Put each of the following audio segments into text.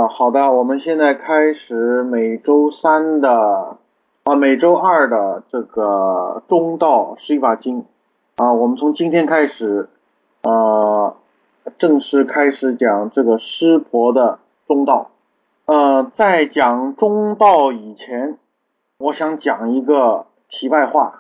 好的，我们现在开始每周二的这个中道释法经我们从今天开始正式开始讲这个湿婆的中道。在讲中道以前，我想讲一个题外话。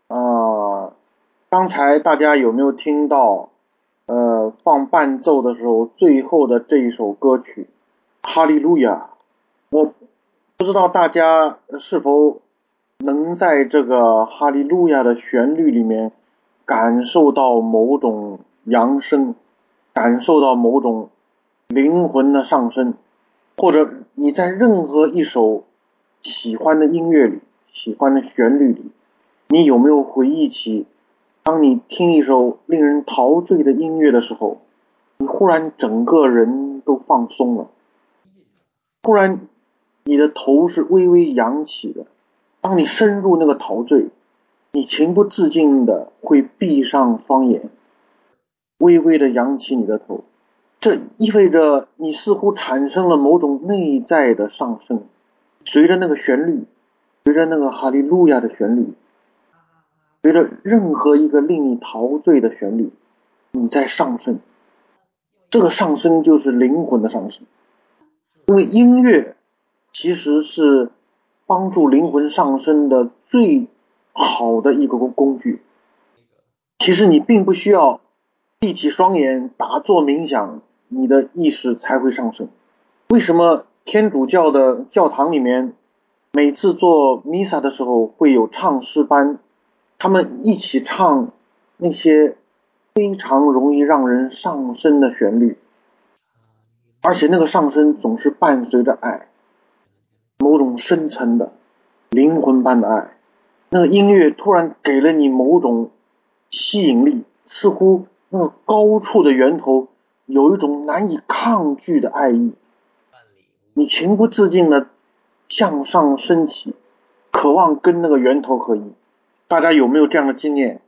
刚才大家有没有听到放伴奏的时候最后的这一首歌曲哈利路亚？我不知道大家是否能在这个哈利路亚的旋律里面感受到某种扬升，感受到某种灵魂的上升，或者你在任何一首喜欢的音乐里，喜欢的旋律里，你有没有回忆起当你听一首令人陶醉的音乐的时候，你忽然整个人都放松了，忽然你的头是微微扬起的。当你深入那个陶醉，你情不自禁的会闭上双眼，微微的扬起你的头，这意味着你似乎产生了某种内在的上升。随着那个旋律，随着那个哈利路亚的旋律，随着任何一个令你陶醉的旋律，你在上升。这个上升就是灵魂的上升。因为音乐其实是帮助灵魂上升的最好的一个工具。其实你并不需要闭起双眼打坐冥想，你的意识才会上升。为什么天主教的教堂里面每次做弥撒的时候会有唱诗班，他们一起唱那些非常容易让人上升的旋律，而且那个上升总是伴随着爱，某种深层的灵魂般的爱。那个音乐突然给了你某种吸引力，似乎那个高处的源头有一种难以抗拒的爱意，你情不自禁的向上升起，渴望跟那个源头合一。大家有没有这样的经验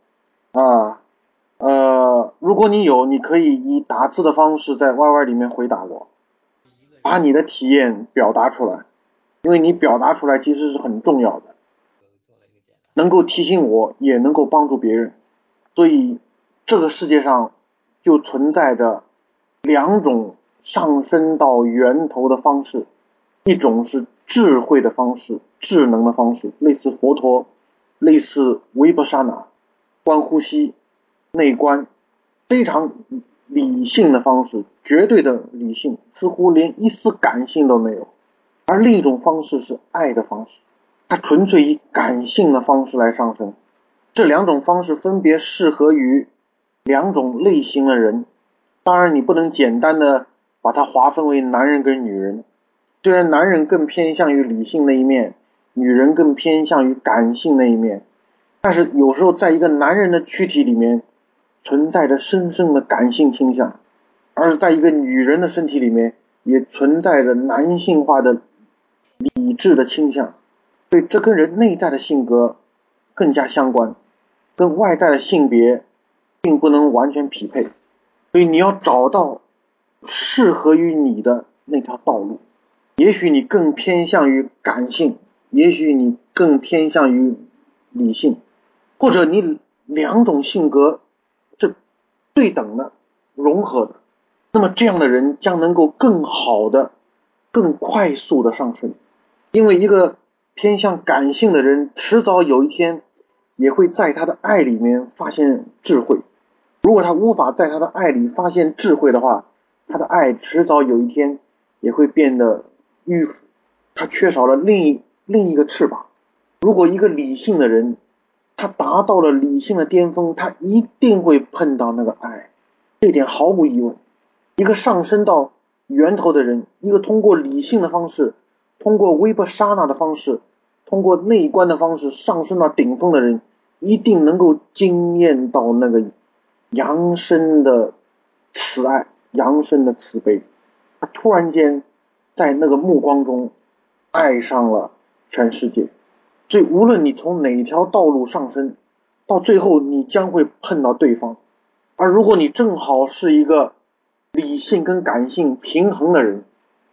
如果你有，你可以以打字的方式在 YY 里面回答我，把你的体验表达出来，因为你表达出来其实是很重要的，能够提醒我，也能够帮助别人。所以这个世界上就存在着两种上升到源头的方式，一种是智慧的方式，智能的方式，类似佛陀，类似维波沙那，观呼吸，内观，非常理性的方式，绝对的理性，似乎连一丝感性都没有。而另一种方式是爱的方式，它纯粹以感性的方式来上升。这两种方式分别适合于两种类型的人。当然你不能简单的把它划分为男人跟女人，虽然男人更偏向于理性那一面，女人更偏向于感性那一面，但是有时候在一个男人的躯体里面存在着深深的感性倾向，而在一个女人的身体里面也存在着男性化的理智的倾向。所以这跟人内在的性格更加相关，跟外在的性别并不能完全匹配。所以你要找到适合于你的那条道路。也许你更偏向于感性，也许你更偏向于理性，或者你两种性格是对等的，融合的，那么这样的人将能够更好的更快速的上升。因为一个偏向感性的人迟早有一天也会在他的爱里面发现智慧，如果他无法在他的爱里发现智慧的话，他的爱迟早有一天也会变得迂腐，他缺少了另一个翅膀。如果一个理性的人他达到了理性的巅峰，他一定会碰到那个爱，这点毫无疑问。一个上升到源头的人，一个通过理性的方式，通过维波沙那的方式，通过内观的方式上升到顶峰的人，一定能够惊艳到那个扬升的慈爱，扬升的慈悲。他突然间在那个目光中爱上了全世界。所以无论你从哪条道路上升，到最后你将会碰到对方。而如果你正好是一个理性跟感性平衡的人，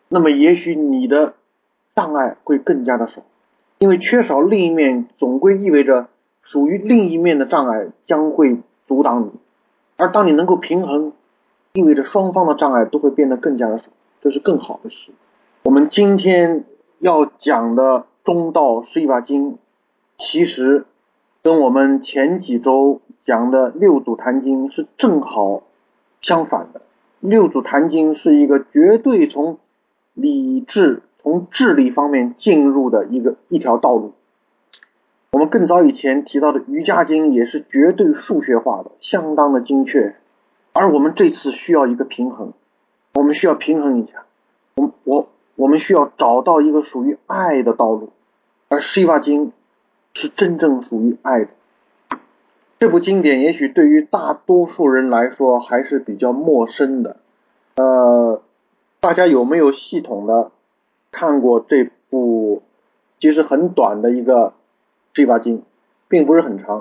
那么也许你的障碍会更加的少，因为缺少另一面总归意味着属于另一面的障碍将会阻挡你，而当你能够平衡，意味着双方的障碍都会变得更加的少，这是更好的事。我们今天要讲的中道十一把经，其实跟我们前几周讲的六祖坛经是正好相反的。六祖坛经是一个绝对从理智、从智力方面进入的一条道路。我们更早以前提到的瑜伽经也是绝对数学化的，相当的精确。而我们这次需要一个平衡，我们需要平衡一下，我们需要找到一个属于爱的道路，而十一把经是真正属于爱的。这部经典也许对于大多数人来说还是比较陌生的。大家有没有系统的看过这部其实很短的一个十一把经，并不是很长。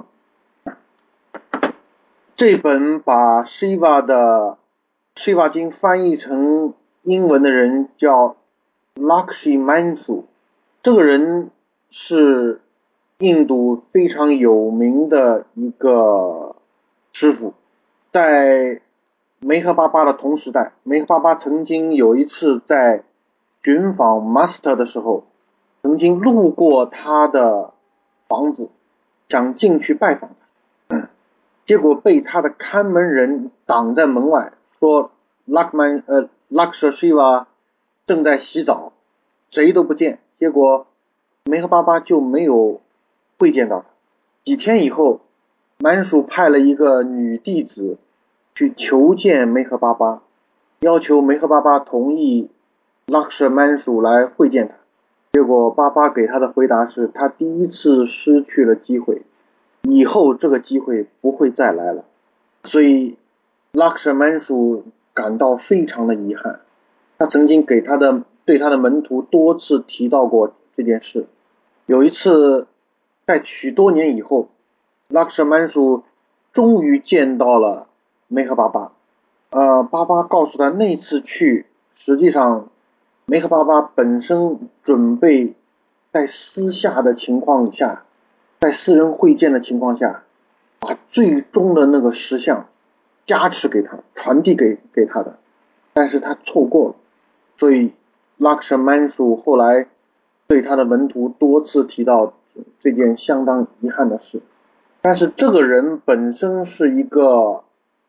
这本把十一把经翻译成英文的人叫 Lakshmi Mansu， 这个人是印度非常有名的一个师傅。在梅赫巴巴的同时代，梅赫巴巴曾经有一次在寻访 Master 的时候，曾经路过他的房子，想进去拜访他，结果被他的看门人挡在门外，说 Lakshmi Shiva 正在洗澡，谁都不见。结果梅赫巴巴就没有会见到他。几天以后，曼殊派了一个女弟子去求见梅赫巴巴，要求梅赫巴巴同意Lakshmi Mansu 来会见他。结果巴巴给他的回答是，他第一次失去了机会，以后这个机会不会再来了。所以Lakshmi Mansu感到非常的遗憾。他曾经对他的门徒多次提到过这件事。有一次在许多年以后，Lakshmi Mansu终于见到了梅赫巴巴。巴巴告诉他，那次去实际上梅赫巴巴本身准备在私下的情况下，在私人会见的情况下，把最终的那个实相加持给他，传递给他的，但是他错过了。所以Lakshmi Mansu后来对他的门徒多次提到这件相当遗憾的事。但是这个人本身是一个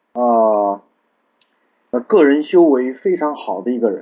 个人修为非常好的一个人。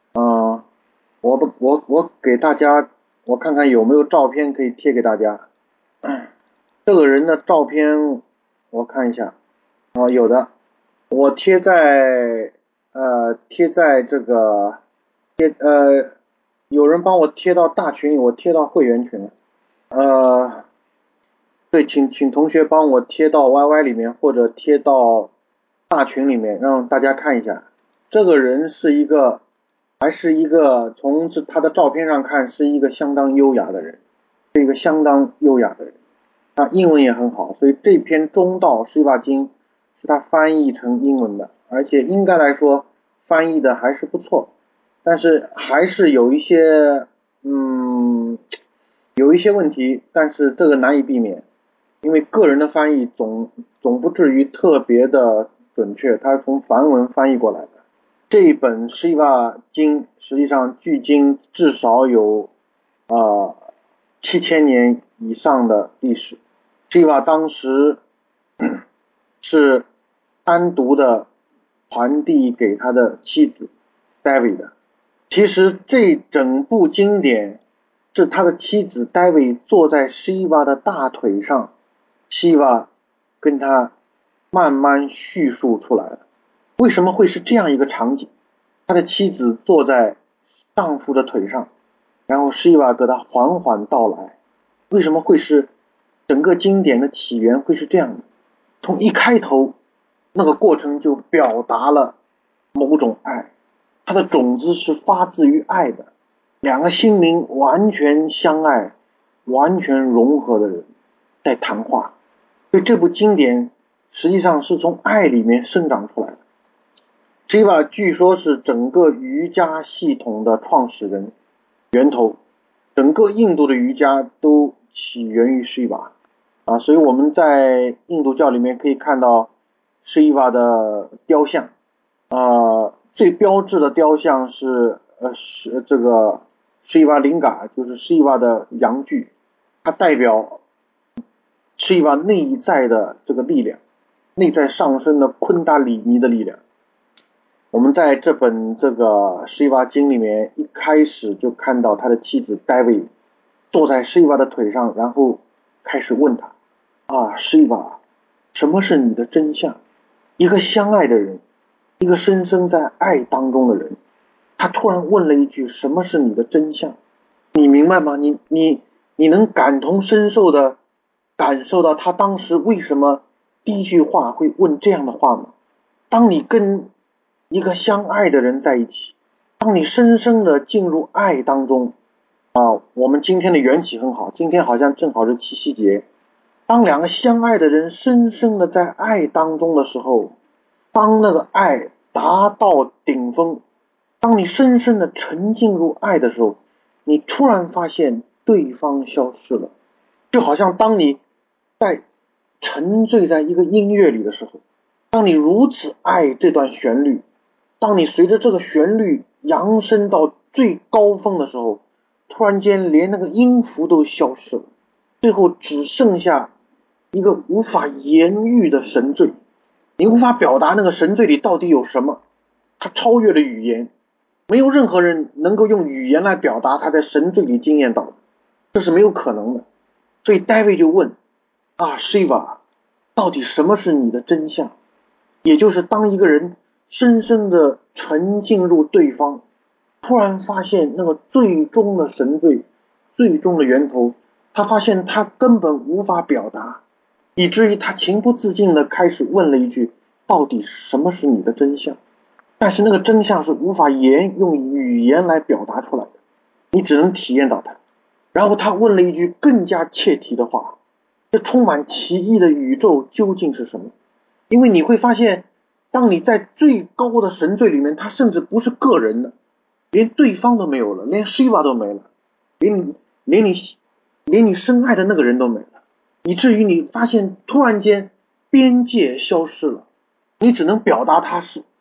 我给大家，我看看有没有照片可以贴给大家。这个人的照片我看一下，有的，我贴在这个有人帮我贴到大群里，我贴到会员群了。对，请同学帮我贴到 YY 里面，或者贴到大群里面，让大家看一下。这个人还是一个从他的照片上看是一个相当优雅的人，是一个相当优雅的人。他英文也很好，所以这篇中道十一把经是他翻译成英文的，而且应该来说翻译的还是不错，但是还是有一些问题，但是这个难以避免，因为个人的翻译总不至于特别的准确，它是从梵文翻译过来的。这一本十一把经实际上距今至少有7000年以上的历史。十一把当时是单独的传递给他的妻子 David 的。其实这整部经典是他的妻子 David 坐在十一把的大腿上，十一把跟他慢慢叙述出来了。为什么会是这样一个场景？他的妻子坐在丈夫的腿上，然后十一把给他缓缓道来。为什么会是整个经典的起源会是这样的？从一开头那个过程就表达了某种爱，它的种子是发自于爱的，两个心灵完全相爱、完全融合的人在谈话。所以这部经典实际上是从爱里面生长出来的。 Shiva 据说是整个瑜伽系统的创始人、源头，整个印度的瑜伽都起源于 Shiva 啊，所以我们在印度教里面可以看到 Shiva 的雕像，最标志的雕像是这个 Shiva Linga， 就是 Shiva 的阳具，它代表 Shiva 内在的这个力量，内在上升的昆达里尼的力量。我们在这本这个 Shiva 经里面一开始就看到他的妻子 Devi 坐在 Shiva 的腿上，然后开始问他Shiva， 什么是你的真相？一个相爱的人，一个深深在爱当中的人，他突然问了一句什么是你的真相？你明白吗？你能感同身受的感受到他当时为什么第一句话会问这样的话吗？当你跟一个相爱的人在一起，当你深深的进入爱当中我们今天的缘起很好，今天好像正好是七夕节，当两个相爱的人深深的在爱当中的时候，当那个爱达到顶峰，当你深深的沉浸入爱的时候，你突然发现对方消失了，就好像当你在沉醉在一个音乐里的时候，当你如此爱这段旋律，当你随着这个旋律扬升到最高峰的时候，突然间连那个音符都消失了，最后只剩下一个无法言喻的神醉，你无法表达那个神醉里到底有什么，它超越了语言，没有任何人能够用语言来表达他在神醉里经验到的，这是没有可能的。所以 David 就问Shiva， 到底什么是你的真相？也就是当一个人深深的沉浸入对方，突然发现那个最终的神醉，最终的源头，他发现他根本无法表达，以至于他情不自禁的开始问了一句，到底什么是你的真相？但是那个真相是无法用语言来表达出来的，你只能体验到它。然后他问了一句更加切题的话，这充满奇异的宇宙究竟是什么？因为你会发现，当你在最高的神醉里面，它甚至不是个人的，连对方都没有了，连 Shiva 都没了，连你深爱的那个人都没了，以至于你发现突然间边界消失了，你只能表达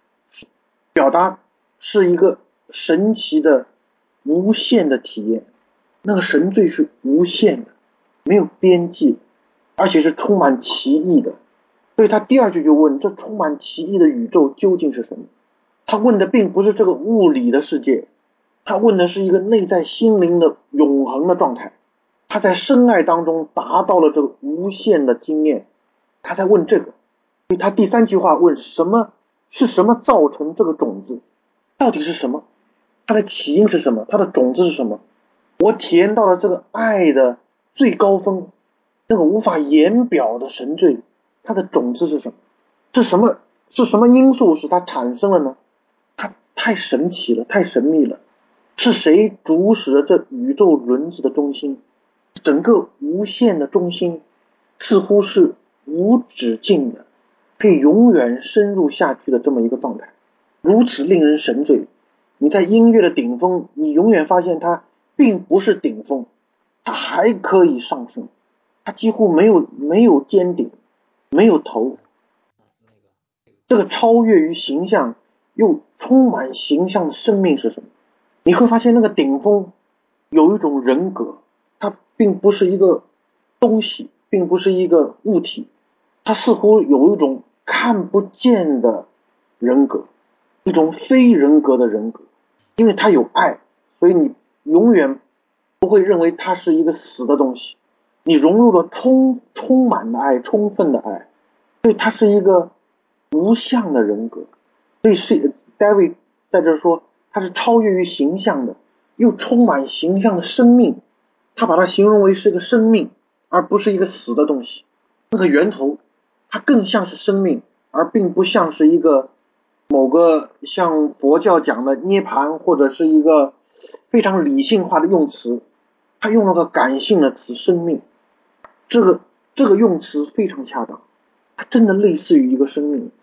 是一个神奇的无限的体验，那个神醉是无限的，没有边际，而且是充满奇异的。所以他第二句就问，这充满奇异的宇宙究竟是什么？他问的并不是这个物理的世界，他问的是一个内在心灵的永恒的状态。他在深爱当中达到了这个无限的经验，他在问这个。所以他第三句话问什么造成这个种子，到底是什么？它的起因是什么？它的种子是什么？我体验到了这个爱的最高峰，那个无法言表的神醉，它的种子是什么？是什么因素使它产生了呢？它太神奇了，太神秘了。是谁主使了这宇宙轮子的中心？整个无限的中心似乎是无止境的，可以永远深入下去的这么一个状态，如此令人神醉。你在音乐的顶峰，你永远发现它并不是顶峰，它还可以上升，它几乎没有尖顶，没有头。这个超越于形象又充满形象的生命是什么？你会发现那个顶峰有一种人格，它并不是一个东西，并不是一个物体，它似乎有一种看不见的人格，一种非人格的人格。因为它有爱，所以你永远不会认为它是一个死的东西，你融入了充满的爱，充分的爱，所以它是一个无相的人格。所以是 David 在这说，它是超越于形象的，又充满形象的生命。他把它形容为是一个生命，而不是一个死的东西。那个源头，它更像是生命，而并不像是一个某个像佛教讲的涅槃，或者是一个非常理性化的用词。他用了个感性的词生命，这个用词非常恰当，它真的类似于一个生命。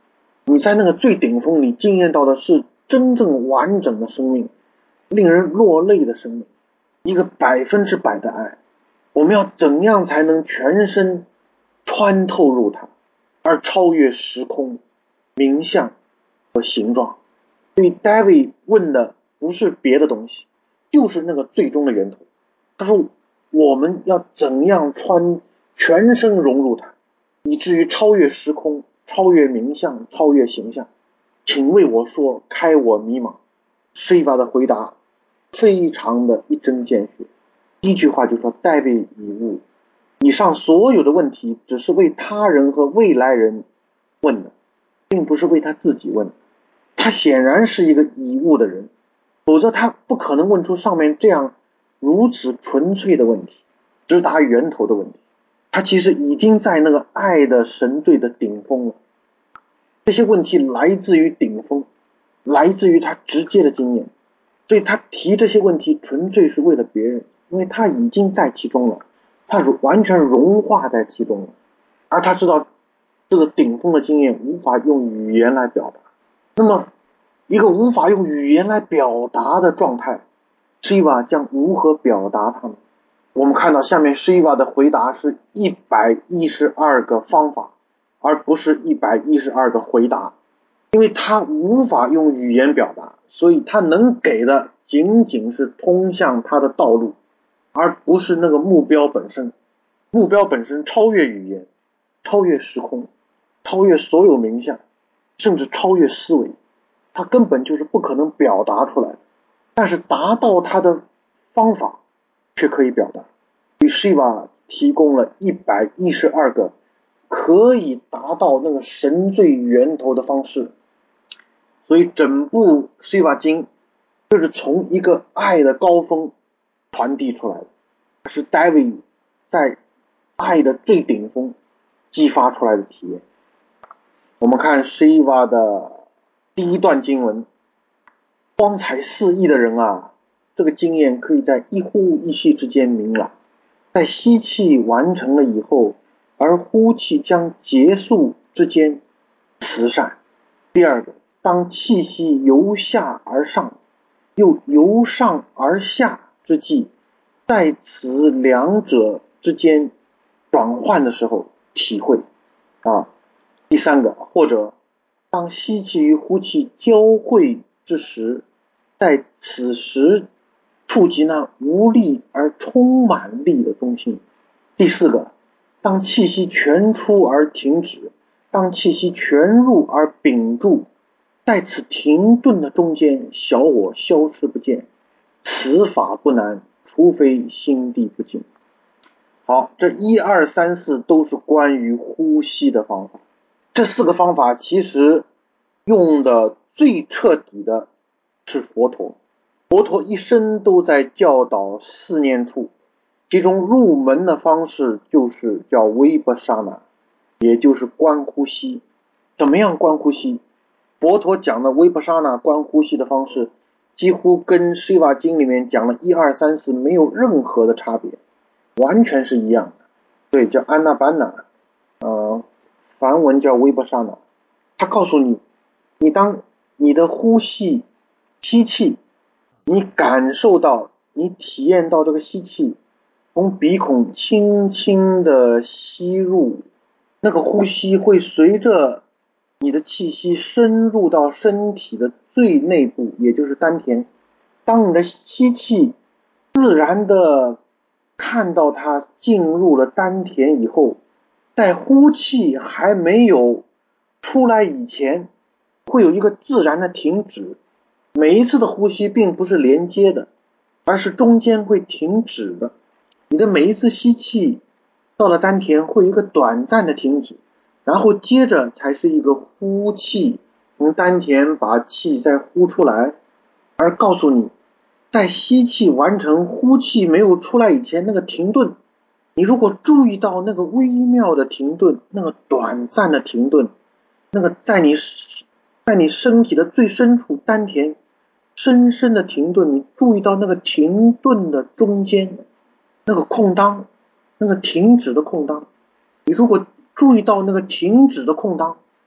你在那个最顶峰里经验到的是真正完整的生命，令人落泪的生命，一个100%的爱。我们要怎样才能全身穿透入它，而超越时空、名相和形状？所以 David 问的不是别的东西，就是那个最终的源头。他说我们要怎样全身融入它，以至于超越时空、超越名相、超越形象？请为我说，开我迷茫。Shiva 的回答非常的一针见血，第一句话就说代为以物，以上所有的问题只是为他人和未来人问的，并不是为他自己问的。他显然是一个以物的人，否则他不可能问出上面这样如此纯粹的问题，直达源头的问题。他其实已经在那个爱的神队的顶峰了。这些问题来自于顶峰，来自于他直接的经验，所以他提这些问题纯粹是为了别人，因为他已经在其中了，他完全融化在其中了，而他知道这个顶峰的经验无法用语言来表达。那么一个无法用语言来表达的状态，Shiva 将如何表达它呢？我们看到下面 Shiva 的回答是112个方法，而不是112个回答。因为他无法用语言表达，所以他能给的仅仅是通向他的道路，而不是那个目标本身。目标本身超越语言，超越时空，超越所有名相，甚至超越思维，他根本就是不可能表达出来，但是达到他的方法却可以表达。所以 Shiva 提供了112个可以达到那个神最源头的方式。所以整部 Shiva 经就是从一个爱的高峰传递出来的，是 David 在爱的最顶峰激发出来的体验。我们看 Shiva 的第一段经文，光彩四溢的人啊，这个经验可以在一呼一吸之间明朗，在吸气完成了以后，而呼气将结束之间慈善。第二个，当气息由下而上，又由上而下之际，在此两者之间转换的时候体会啊。第三个，或者当吸气与呼气交汇之时，在此时触及那无力而充满力的中心。第四个，当气息全出而停止，当气息全入而屏住，在此停顿的中间，小我消失不见。此法不难，除非心地不净。好，这1、2、3、4都是关于呼吸的方法。这4个方法其实用的最彻底的是佛陀。佛陀一生都在教导4念处，其中入门的方式就是叫Vipassana，也就是观呼吸。怎么样观呼吸？佛陀讲的Vipassana观呼吸的方式几乎跟 Shiva 经里面讲的1、2、3、4没有任何的差别，完全是一样的。对，叫 Anapana，梵文叫Vipassana。他告诉你，你当你的呼吸吸气，你感受到，你体验到这个吸气从鼻孔轻轻的吸入，那个呼吸会随着你的气息深入到身体的最内部，也就是丹田。当你的吸气自然的看到它进入了丹田以后，在呼气还没有出来以前，会有一个自然的停止。每一次的呼吸并不是连接的，而是中间会停止的。你的每一次吸气到了丹田会有一个短暂的停止，然后接着才是一个呼气，从丹田把气再呼出来。而告诉你，在吸气完成呼气没有出来以前那个停顿，你如果注意到那个微妙的停顿，那个短暂的停顿，那个在你身体的最深处丹田深深的停顿，你注意到那个停顿的中间那个空当，那个停止的空当，你如果注意到那个停止的空当，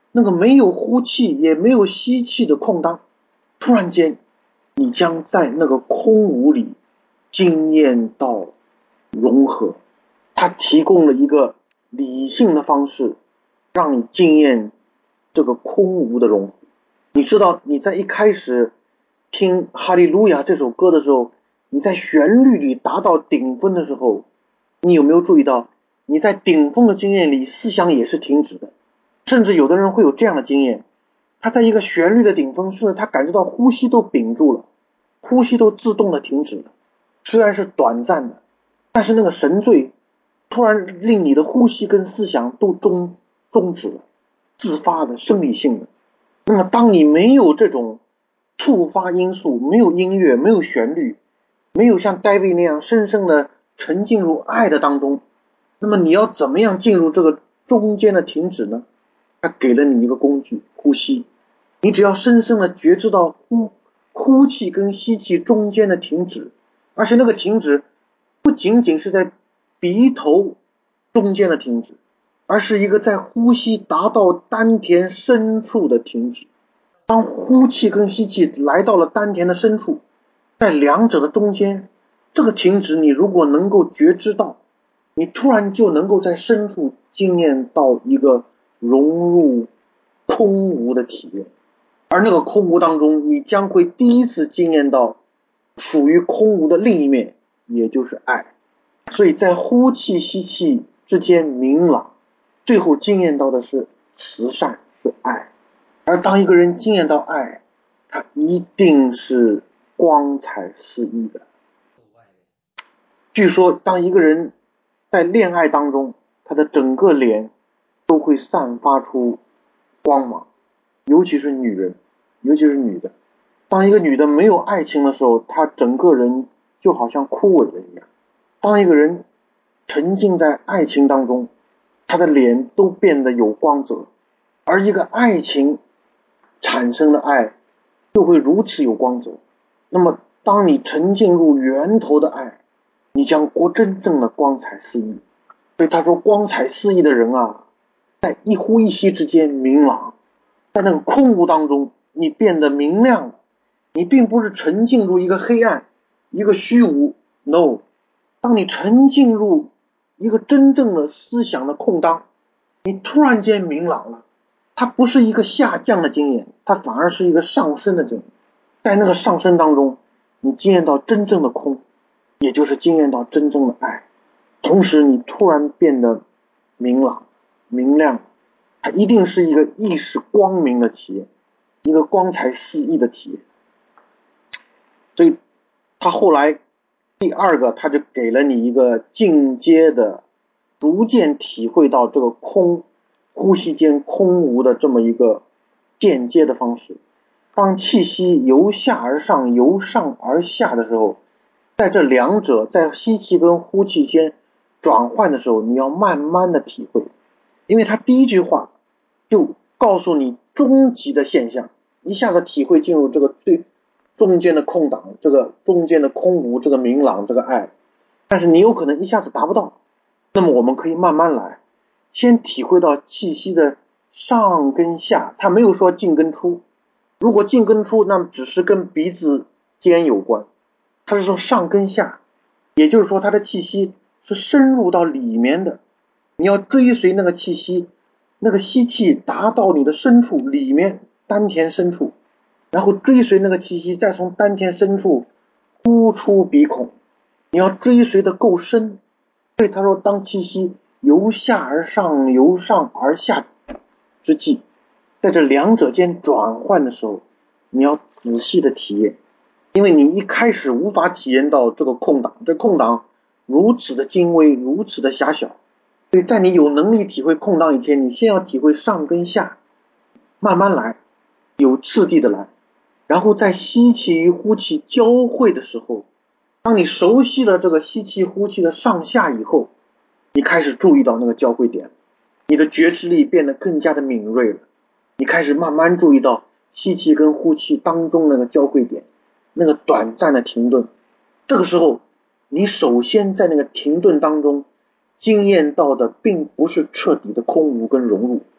那个没有呼气也没有吸气的空档，突然间你将在那个空无里经验到融合。它提供了一个理性的方式让你经验这个空无的融合。你知道你在一开始听哈利路亚这首歌的时候，你在旋律里达到顶峰的时候，你有没有注意到你在顶峰的经验里思想也是停止的？甚至有的人会有这样的经验，他在一个旋律的顶峰，甚至他感觉到呼吸都屏住了，呼吸都自动的停止了。虽然是短暂的，但是那个神醉突然令你的呼吸跟思想都终止了，自发的生理性的。那么当你没有这种触发因素，没有音乐，没有旋律，没有像 David 那样深深的沉浸入爱的当中，那么你要怎么样进入这个中间的停止呢？他给了你一个工具，呼吸。你只要深深的觉知到呼气跟吸气中间的停止，而且那个停止不仅仅是在鼻头中间的停止，而是一个在呼吸达到丹田深处的停止。当呼气跟吸气来到了丹田的深处，在两者的中间，这个停止你如果能够觉知到，你突然就能够在深处经验到一个融入空无的体验。而那个空无当中，你将会第一次经验到属于空无的另一面，也就是爱。所以在呼气吸气之间明朗，最后经验到的是慈善，是爱。而当一个人经验到爱，他一定是光彩四溢的。据说当一个人在恋爱当中，他的整个脸都会散发出光芒，尤其是女人，尤其是女的。当一个女的没有爱情的时候，她整个人就好像枯萎了一样。当一个人沉浸在爱情当中，他的脸都变得有光泽。而一个爱情产生的爱就会如此有光泽。那么当你沉浸入源头的爱，你将真正的光彩四溢。所以他说光彩四溢的人啊，在一呼一吸之间明朗，在那个空无当中你变得明亮了。你并不是沉浸入一个黑暗，一个虚无， no。 当你沉浸入一个真正的思想的空当，你突然间明朗了。它不是一个下降的经验，它反而是一个上升的经验。在那个上升当中，你经验到真正的空，也就是经验到真正的爱，同时你突然变得明朗明亮。它一定是一个意识光明的体验，一个光彩四溢的体验。所以他后来第二个，他就给了你一个进阶的逐渐体会到这个空呼吸间空无的这么一个间接的方式。当气息由下而上由上而下的时候，在这两者在吸气跟呼气间转换的时候，你要慢慢的体会。因为他第一句话就告诉你终极的现象，一下子体会进入这个最中间的空档，这个中间的空无，这个明朗，这个爱。但是你有可能一下子达不到，那么我们可以慢慢来，先体会到气息的上跟下。他没有说进跟出，如果进跟出那么只是跟鼻子尖有关，他是说上跟下，也就是说他的气息是深入到里面的。你要追随那个气息，那个吸气达到你的深处里面丹田深处，然后追随那个气息再从丹田深处呼出鼻孔，你要追随的够深。所以他说当气息由下而上由上而下之际，在这两者间转换的时候，你要仔细的体验。因为你一开始无法体验到这个空档，这空档如此的精微，如此的狭小。所以在你有能力体会空档以前，你先要体会上跟下，慢慢来，有次第的来。然后在吸气与呼气交汇的时候，当你熟悉了这个吸气呼气的上下以后，你开始注意到那个交汇点，你的觉知力变得更加的敏锐了。你开始慢慢注意到吸气跟呼气当中那个交汇点，那个短暂的停顿。这个时候你首先在那个停顿当中经验到的并不是彻底的空无跟融入，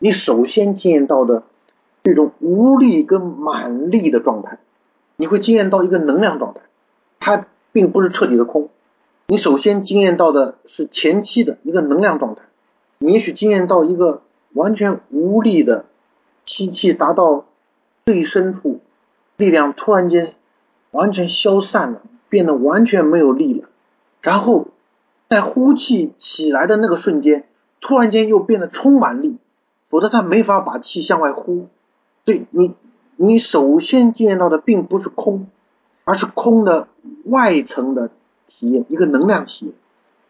你首先经验到的这种无力跟满力的状态，你会经验到一个能量状态，它并不是彻底的空。你首先经验到的是前期的一个能量状态，你也许经验到一个完全无力的吸气达到最深处，力量突然间完全消散了，变得完全没有力了，然后在呼气起来的那个瞬间，突然间又变得充满力，否则他没法把气向外呼。对，你首先经验到的并不是空，而是空的外层的体验，一个能量体验，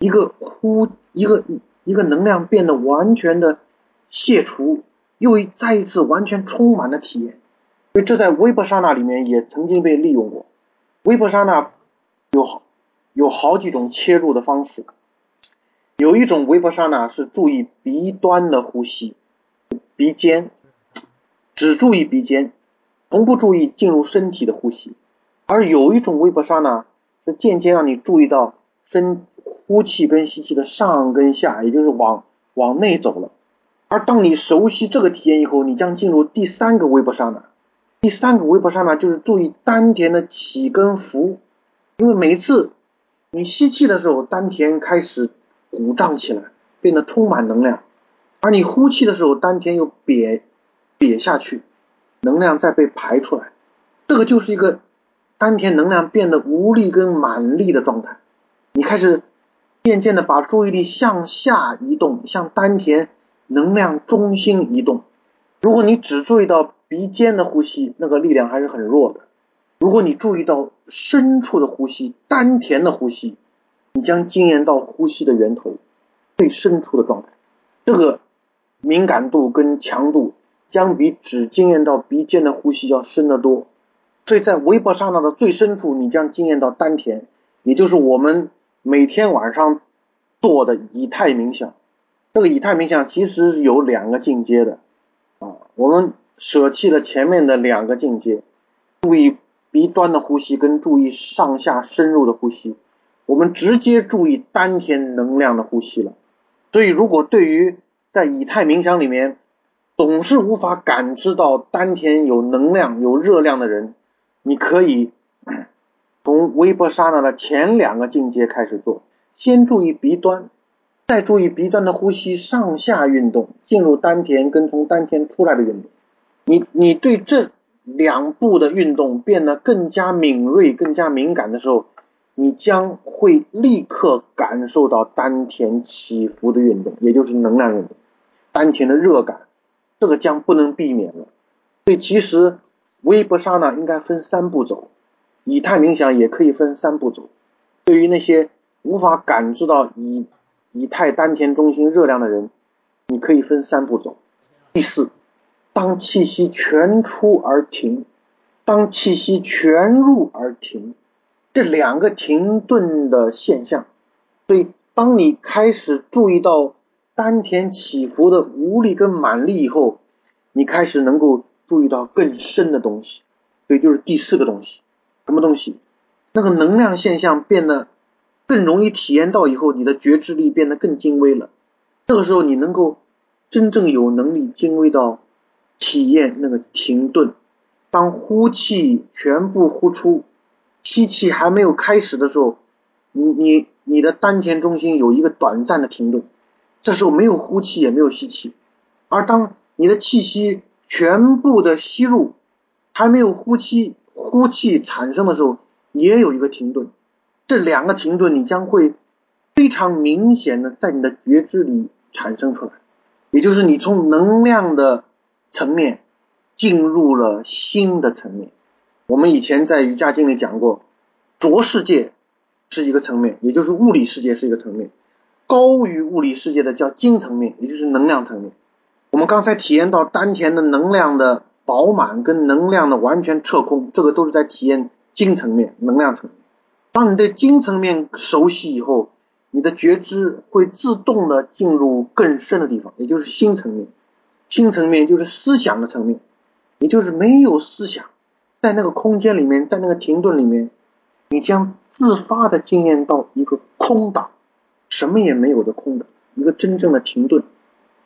一个能量变得完全的卸除，又再一次完全充满的体验。所以这在维波沙那里面也曾经被利用过。维波沙那有好几种切入的方式，有一种维波沙那是注意鼻端的呼吸，鼻尖，只注意鼻尖，从不注意进入身体的呼吸。而有一种维波沙那是间接让你注意到呼气跟吸气的上跟下，也就是往内走了。而当你熟悉这个体验以后，你将进入第三个维波沙那。第三个维波沙那就是注意丹田的起跟伏，因为每次你吸气的时候，丹田开始鼓胀起来，变得充满能量，而你呼气的时候，丹田又瘪下去，能量再被排出来。这个就是一个丹田能量变得无力跟满力的状态。你开始渐渐的把注意力向下移动，向丹田能量中心移动。如果你只注意到鼻尖的呼吸，那个力量还是很弱的。如果你注意到深处的呼吸，丹田的呼吸，你将经验到呼吸的源头，最深处的状态。这个敏感度跟强度将比只经验到鼻尖的呼吸要深得多。所以在维波沙那的最深处，你将经验到丹田，也就是我们每天晚上做的以太冥想。这个以太冥想其实有两个进阶的我们舍弃了前面的两个进阶，注意鼻端的呼吸跟注意上下深入的呼吸，我们直接注意丹田能量的呼吸了。所以如果对于在以太冥想里面总是无法感知到丹田有能量有热量的人，你可以从维波沙那的前两个进阶开始做，先注意鼻端，再注意鼻端的呼吸上下运动，进入丹田跟从丹田出来的运动。你对这两步的运动变得更加敏锐更加敏感的时候，你将会立刻感受到丹田起伏的运动，也就是能量运动，丹田的热感，这个将不能避免了。所以其实维波沙那应该分三步走，以太冥想也可以分三步走。对于那些无法感知到以太丹田中心热量的人，你可以分三步走。第四，当气息全出而停，当气息全入而停，这两个停顿的现象。所以当你开始注意到丹田起伏的无力跟满力以后，你开始能够注意到更深的东西。所以就是第四个东西，什么东西？那个能量现象变得更容易体验到以后，你的觉知力变得更精微了。这个时候你能够真正有能力精微到体验那个停顿。当呼气全部呼出，吸气还没有开始的时候，你的丹田中心有一个短暂的停顿，这时候没有呼气也没有吸气。而当你的气息全部的吸入，还没有呼气产生的时候，也有一个停顿。这两个停顿你将会非常明显的在你的觉知里产生出来，也就是你从能量的层面进入了新的层面。我们以前在瑜伽经里讲过，着世界是一个层面，也就是物理世界是一个层面，高于物理世界的叫精层面，也就是能量层面。我们刚才体验到丹田的能量的饱满跟能量的完全撤空，这个都是在体验精层面能量层面。当你对精层面熟悉以后，你的觉知会自动的进入更深的地方，也就是心层面。心层面就是思想的层面，也就是没有思想，在那个空间里面，在那个停顿里面，你将自发的经验到一个空档，什么也没有的空档，一个真正的停顿。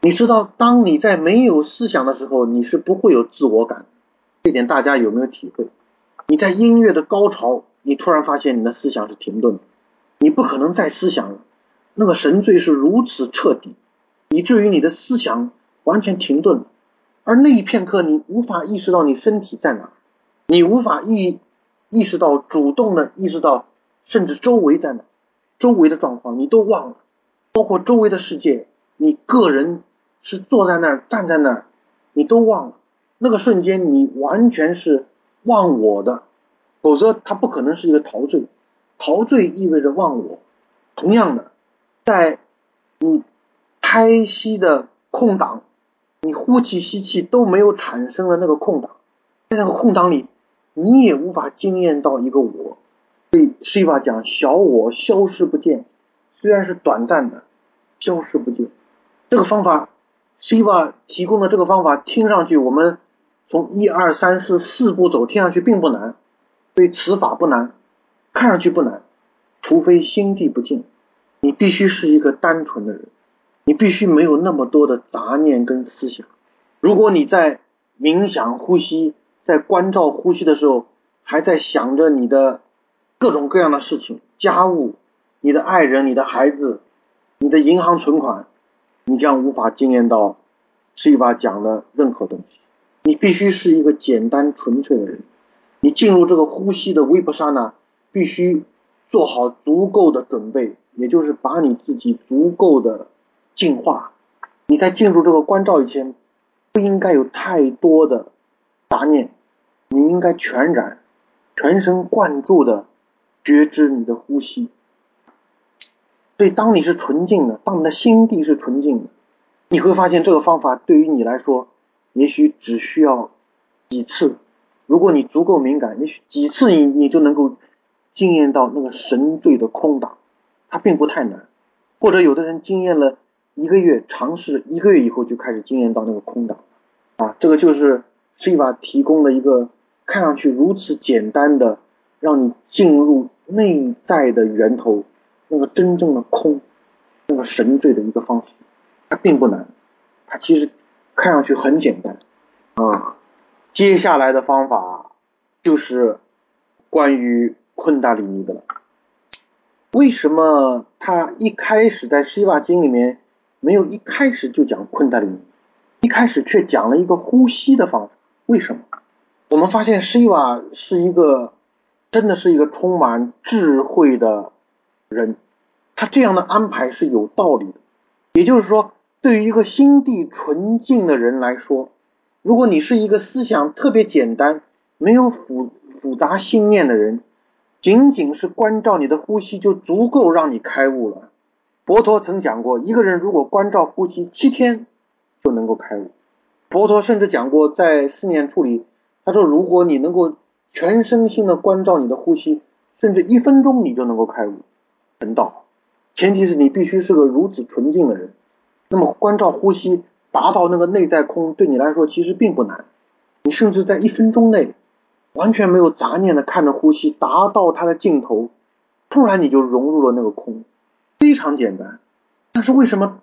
你知道，当你在没有思想的时候，你是不会有自我感的。这点大家有没有体会？你在音乐的高潮，你突然发现你的思想是停顿的，你不可能再思想了。那个神醉是如此彻底，以至于你的思想完全停顿了。而那一片刻，你无法意识到你身体在哪，你无法意识到主动的意识到，甚至周围在哪，周围的状况你都忘了，包括周围的世界，你个人是坐在那儿站在那儿，你都忘了。那个瞬间你完全是忘我的，否则它不可能是一个陶醉。陶醉意味着忘我。同样的，在你胎息的空档，你呼气吸气都没有产生的那个空档，在那个空档里，你也无法经验到一个我。所以施瓦讲小我消失不见，虽然是短暂的，消失不见。这个方法，施瓦提供的这个方法听上去，我们从1、2、3、4步走，听上去并不难，所以此法不难，看上去不难，除非心地不净，你必须是一个单纯的人，你必须没有那么多的杂念跟思想。如果你在冥想呼吸，在关照呼吸的时候，还在想着你的各种各样的事情，家务，你的爱人，你的孩子，你的银行存款，你将无法经验到施瓦讲的任何东西。你必须是一个简单纯粹的人，你进入这个呼吸的维帕萨那，必须做好足够的准备，也就是把你自己足够的净化。你在进入这个关照以前，不应该有太多的杂念，你应该全然全神贯注的觉知你的呼吸。所以当你是纯净的，当你的心地是纯净的，你会发现这个方法对于你来说也许只需要几次，如果你足够敏感，也许几次你就能够经验到那个神醉的空档，它并不太难。或者有的人经验了1个月，尝试1个月以后就开始经验到那个空档这个就是施瓦提供了一个看上去如此简单的让你进入内在的源头，那个真正的空，那个神醉的一个方式。它并不难，它其实看上去很简单接下来的方法就是关于昆达里尼的了。为什么他一开始在施瓦经里面没有一开始就讲昆达里尼，一开始却讲了一个呼吸的方法？为什么？我们发现施瓦是一个真的是一个充满智慧的人，他这样的安排是有道理的。也就是说，对于一个心地纯净的人来说，如果你是一个思想特别简单，没有复杂心念的人，仅仅是关照你的呼吸就足够让你开悟了。佛陀曾讲过，一个人如果关照呼吸7天就能够开悟。佛陀甚至讲过，在4念处里，他说如果你能够全身心的关照你的呼吸，甚至1分钟你就能够开悟成道。前提是你必须是个如此纯净的人。那么关照呼吸达到那个内在空，对你来说其实并不难，你甚至在1分钟内完全没有杂念的看着呼吸，达到它的尽头，突然你就融入了那个空，非常简单。但是为什么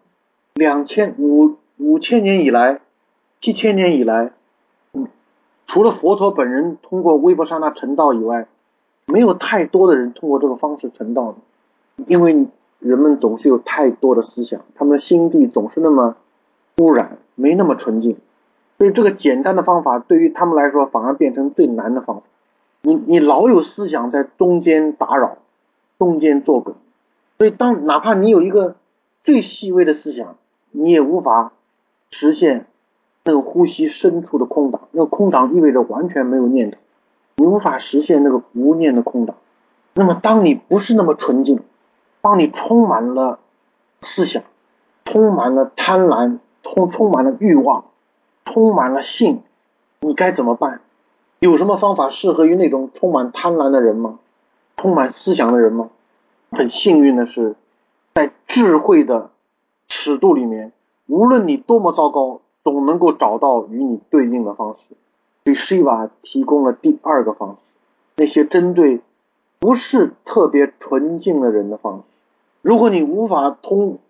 5000年以来7000年以来除了佛陀本人通过维波萨那成道以外，没有太多的人通过这个方式成道呢？因为人们总是有太多的思想，他们的心地总是那么污染，没那么纯净，所以这个简单的方法对于他们来说反而变成最难的方法。你老有思想在中间打扰，中间作梗，所以哪怕你有一个最细微的思想，你也无法实现那个呼吸深处的空档。那个空档意味着完全没有念头，你无法实现那个无念的空档。那么当你不是那么纯净，当你充满了思想，充满了贪婪，充满了欲望，充满了性，你该怎么办？有什么方法适合于那种充满贪婪的人吗？充满思想的人吗？很幸运的是，在智慧的尺度里面，无论你多么糟糕，总能够找到与你对应的方式。所以施瓦提供了第2个方式，那些针对不是特别纯净的人的方式。如果你无法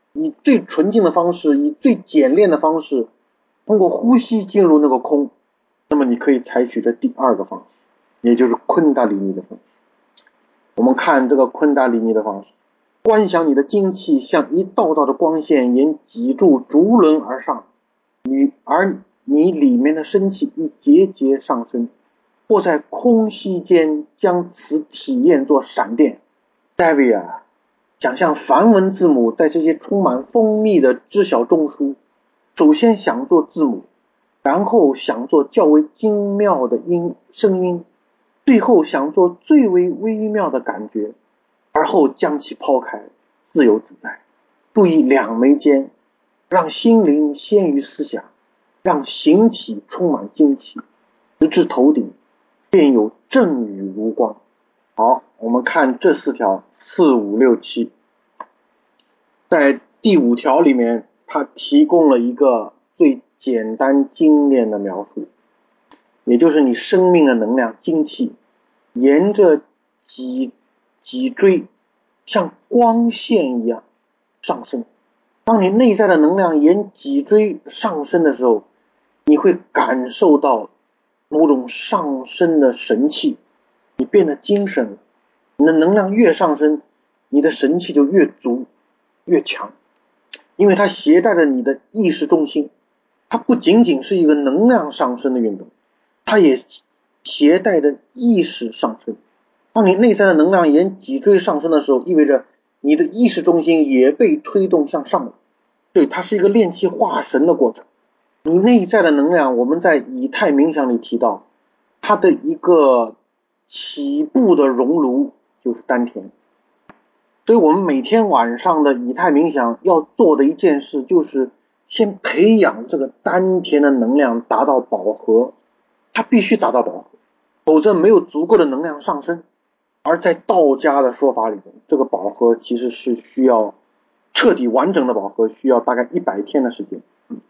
以最纯净的方式，以最简练的方式，通过呼吸进入那个空，那么你可以采取这第二个方式，也就是昆达里尼的方式。我们看这个昆达里尼的方式，观想你的精气像一道道的光线沿脊柱逐轮而上，而你里面的生气一节节上升，或在空隙间将此体验作闪电。David 啊，想象梵文字母在这些充满蜂蜜的知晓中枢，首先想做字母，然后想做较为精妙的声音，最后想做最为微妙的感觉，而后将其抛开，自由自在。注意两眉间，让心灵先于思想，让形体充满精气，直至头顶，便有正雨如光。好，我们看这4条，4、5、6、7。在第5条里面，它提供了一个最简单精炼的描述，也就是你生命的能量精气沿着脊椎像光线一样上升。当你内在的能量沿脊椎上升的时候，你会感受到某种上升的神气，你变得精神了。你的能量越上升，你的神气就越足越强，因为它携带着你的意识中心。它不仅仅是一个能量上升的运动，它也携带着意识上升。当你内在的能量沿脊椎上升的时候，意味着你的意识中心也被推动向上了。对，它是一个炼气化神的过程。你内在的能量，我们在以太冥想里提到，它的一个起步的熔炉就是丹田。所以我们每天晚上的以太冥想要做的一件事，就是先培养这个丹田的能量达到饱和，它必须达到饱和，否则没有足够的能量上升。而在道家的说法里面，这个饱和其实是需要彻底完整的饱和，需要大概100天的时间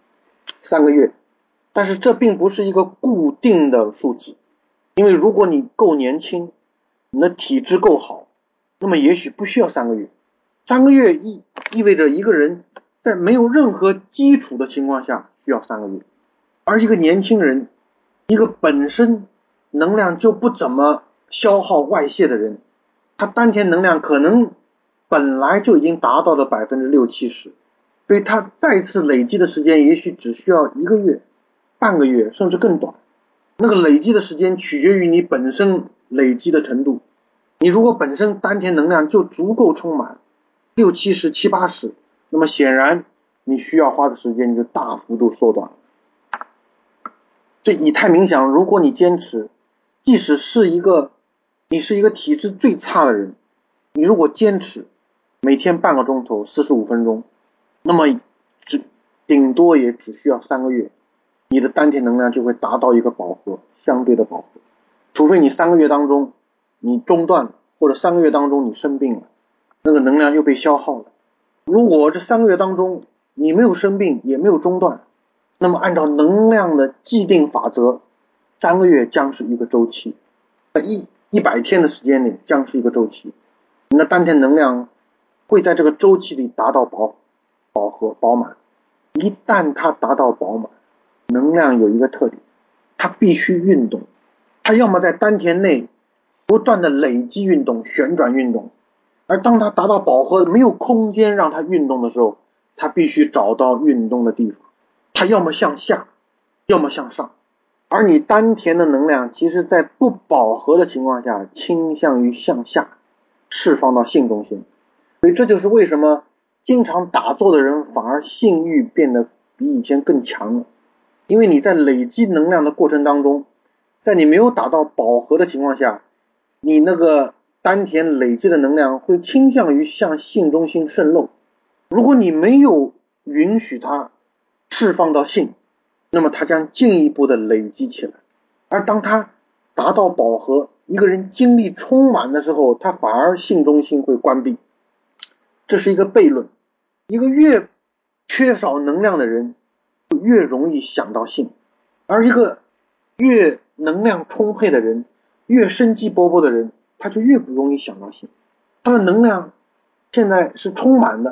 ，3个月。但是这并不是一个固定的数值，因为如果你够年轻，你的体质够好，那么也许不需要3个月。3个月意味着一个人在没有任何基础的情况下需要3个月，而一个年轻人，一个本身能量就不怎么消耗外泄的人，他丹田能量可能本来就已经达到了60-70%，所以他再次累积的时间也许只需要1个月、半个月，甚至更短。那个累积的时间取决于你本身累积的程度。你如果本身丹田能量就足够充满，60-70%、70-80%，那么显然你需要花的时间就大幅度缩短了。这以太冥想，如果你坚持，即使是你是一个体质最差的人，你如果坚持每天半个钟头45分钟，那么顶多也只需要3个月，你的丹田能量就会达到一个饱和，相对的饱和。除非你3个月当中你中断了，或者3个月当中你生病了，那个能量又被消耗了。如果这3个月当中你没有生病也没有中断，那么按照能量的既定法则，3个月将是一个周期，在100天的时间里将是一个周期。你的丹田能量会在这个周期里达到饱和饱满。一旦它达到饱满，能量有一个特点，它必须运动，它要么在丹田内不断的累积运动、旋转运动，而当它达到饱和没有空间让它运动的时候，它必须找到运动的地方，它要么向下，要么向上。而你丹田的能量其实在不饱和的情况下倾向于向下释放到性中心，所以这就是为什么经常打坐的人反而性欲变得比以前更强了。因为你在累积能量的过程当中，在你没有达到饱和的情况下，你那个丹田累积的能量会倾向于向性中心渗漏。如果你没有允许它释放到性，那么它将进一步的累积起来。而当它达到饱和，一个人精力充满的时候，他反而性中心会关闭。这是一个悖论。一个越缺少能量的人就越容易想到性，而一个越能量充沛的人，越生机勃勃的人，他就越不容易想到性。他的能量现在是充满的，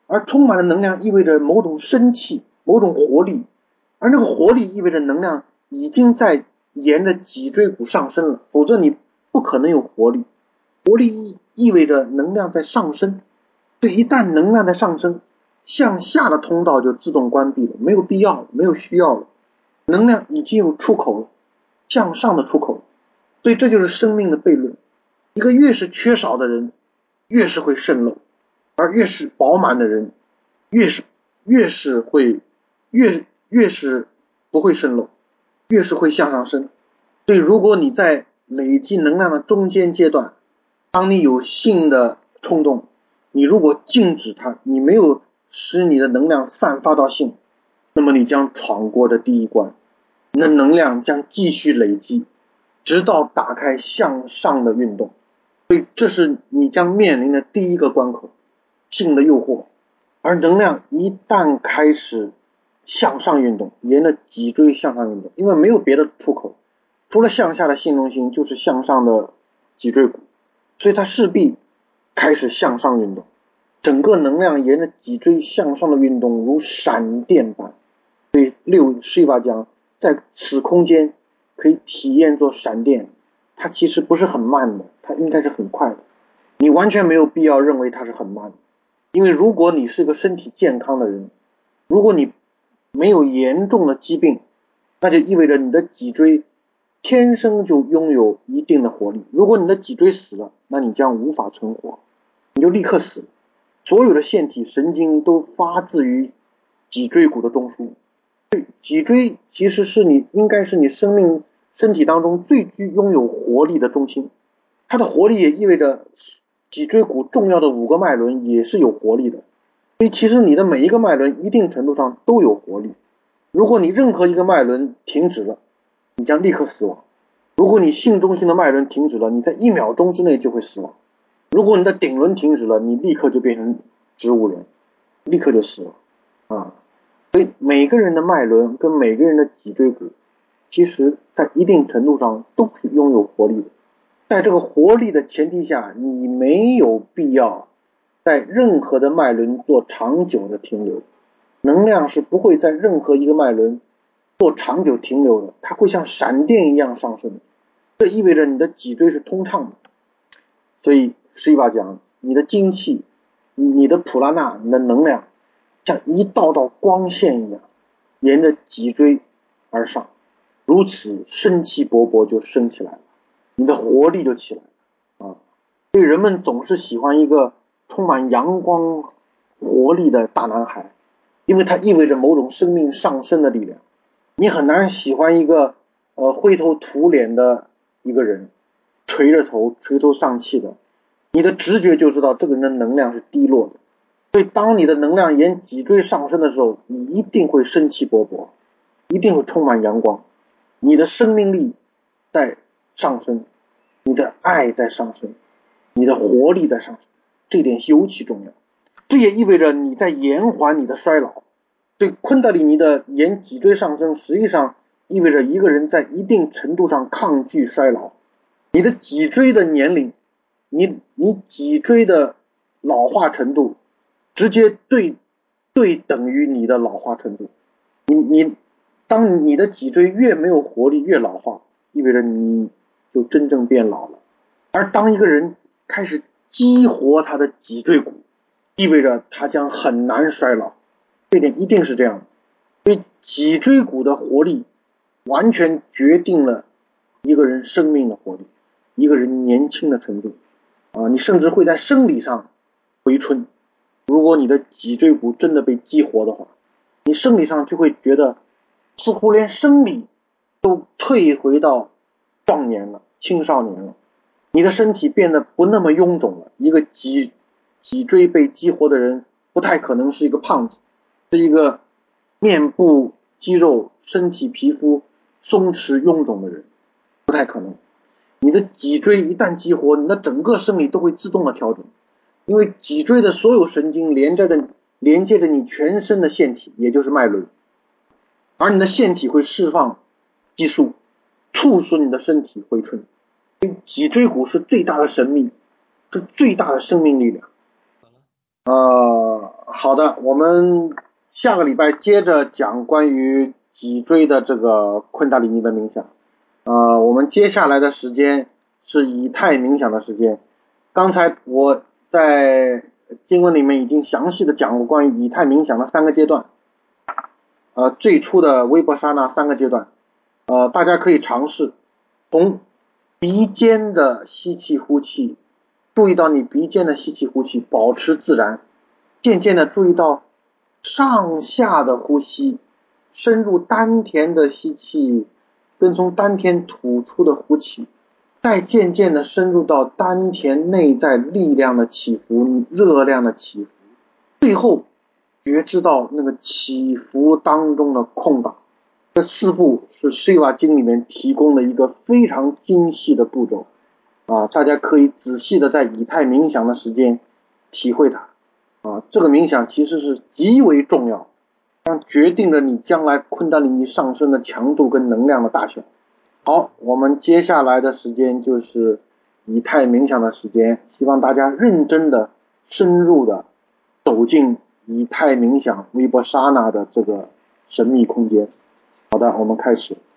而充满了能量意味着某种生气，某种活力，而那个活力意味着能量已经在沿着脊椎骨上升了，否则你不可能有活力。活力意味着能量在上升，所以一旦能量在上升，向下的通道就自动关闭了，没有必要，没有需要了。能量已经有出口了，向上的出口。所以这就是生命的悖论。一个越是缺少的人，越是会渗漏，而越是饱满的人，越是不会渗漏，越是会向上升。所以如果你在累积能量的中间阶段，当你有性的冲动，你如果禁止它，你没有使你的能量散发到性，那么你将闯过这第一关，你的能量将继续累积，直到打开向上的运动。所以这是你将面临的第一个关口，性的诱惑。而能量一旦开始向上运动，沿着脊椎向上运动，因为没有别的出口，除了向下的性中心就是向上的脊椎骨，所以它势必开始向上运动，整个能量沿着脊椎向上的运动如闪电般。所以施瓦讲，在此空间可以体验作闪电，它其实不是很慢的，它应该是很快的。你完全没有必要认为它是很慢的，因为如果你是个身体健康的人，如果你没有严重的疾病，那就意味着你的脊椎天生就拥有一定的活力。如果你的脊椎死了，那你将无法存活，你就立刻死了。所有的腺体神经都发自于脊椎骨的中枢。脊椎其实是应该是你身体当中最拥有活力的中心，它的活力也意味着脊椎骨重要的5个脉轮也是有活力的。所以其实你的每一个脉轮一定程度上都有活力。如果你任何一个脉轮停止了，你将立刻死亡。如果你性中心的脉轮停止了，你在1秒钟之内就会死亡。如果你的顶轮停止了，你立刻就变成植物人，立刻就死了啊！所以每个人的脉轮跟每个人的脊椎骨，其实在一定程度上都是拥有活力的。在这个活力的前提下，你没有必要在任何的脉轮做长久的停留。能量是不会在任何一个脉轮做长久停留的，它会像闪电一样上升。这意味着你的脊椎是通畅的。所以施瓦讲，你的精气，你的普拉纳，你的能量像一道道光线一样沿着脊椎而上，如此生气勃勃就升起来了，你的活力就起来了啊！所以人们总是喜欢一个充满阳光活力的大男孩，因为它意味着某种生命上升的力量。你很难喜欢一个灰头土脸的一个人，垂着头丧气的，你的直觉就知道这个人的能量是低落的。所以当你的能量沿脊椎上升的时候，你一定会生气勃勃，一定会充满阳光，你的生命力在上升，你的爱在上升，你的活力在上升，这点尤其重要。这也意味着你在延缓你的衰老。对昆德里尼的沿脊椎上升，实际上意味着一个人在一定程度上抗拒衰老。你的脊椎的年龄，你脊椎的老化程度，直接对等于你的老化程度。当你的脊椎越没有活力，越老化，意味着你就真正变老了。而当一个人开始激活他的脊椎骨，意味着他将很难衰老。这点一定是这样的。所以脊椎骨的活力完全决定了一个人生命的活力，一个人年轻的程度你甚至会在生理上回春。如果你的脊椎骨真的被激活的话，你生理上就会觉得似乎连生理都退回到壮年了，青少年了，你的身体变得不那么臃肿了。一个脊椎被激活的人不太可能是一个胖子，是一个面部肌肉、身体皮肤松弛臃肿的人，不太可能。你的脊椎一旦激活，你的整个生理都会自动的调整，因为脊椎的所有神经连接着你全身的腺体，也就是脉轮，而你的腺体会释放激素，促使你的身体回春。脊椎骨是最大的神秘，是最大的生命力量。 好的，我们下个礼拜接着讲关于脊椎的这个昆达里尼的冥想。我们接下来的时间是以太冥想的时间。刚才我在经文里面已经详细的讲过关于以太冥想的3个阶段，最初的微波刹那3个阶段，大家可以尝试从鼻尖的吸气呼气，注意到你鼻尖的吸气呼气，保持自然，渐渐的注意到上下的呼吸，深入丹田的吸气，跟从丹田吐出的呼气，再渐渐的深入到丹田内在力量的起伏，热量的起伏，最后觉知到那个起伏当中的空档。这4步是释瓦经里面提供的一个非常精细的步骤大家可以仔细的在以太冥想的时间体会它这个冥想其实是极为重要，决定了你将来昆达里尼上升的强度跟能量的大小。好，我们接下来的时间就是以太冥想的时间，希望大家认真的、深入的走进以太冥想维波刹那的这个神秘空间。好的，我们开始。